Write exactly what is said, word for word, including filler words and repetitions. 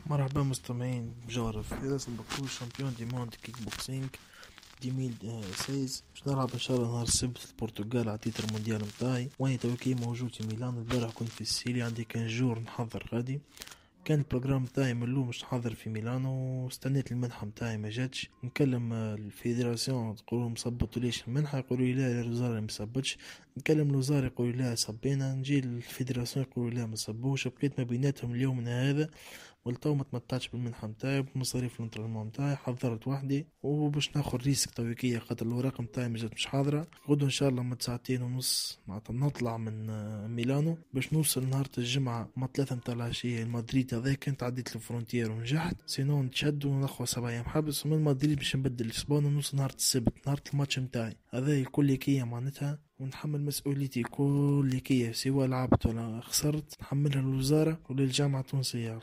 مرحبا مستمعين بجارف في راس البكور شامبيون دي موند كيك بوكسينج ألفين وستة باش نلعب ان شاء الله نهار السبت في البرتغال على تيتر مونديال متاعي، وانا توكي موجود في ميلان. البارح كنت في السيلي، عندي كان جور نحضر غادي. كان البروجرام متاعي من الاول مش نحضر في ميلانو، واستنيت المنحة متاعي ما جاتش. نكلم آه، الفيدراسيون تقولوا مصبطوا ليش المنحة، يقولوا لي لا الوزارة مصبتش. نكلم الوزارة يقولوا لا صبينا، نجي الفيدراسيون يقولوا لا ما صبوش. بقيت ما بيناتهم اليوم من هذا، والتو ما تمتعتش بالمنحة متاعي بمصاريف الانترنت متاعي. حضرت وحدي وباش ناخد ريسك تويكية خاطر الوراق متاعي مجات مش حاضرة. غدو ان شاء الله من ساعتين ونص معناتها نطلع من آه، ميلانو باش نوصل نهار الجمعة ما ثلاثة متاع العشية لمدريد. هذاك كنت عديت الفرونتير ونجحت، سينو نتشد ونخوة سبع ايام حبس. ومن مدريد باش نبدل الاسبوع ونوصل نهار السبت نهار الماتش متاعي. هذا كل كية معناتها، ونحمل مسؤوليتي كل كية، سواء لعبت ولا خسرت نحملها للوزارة وللجامعة التونسية.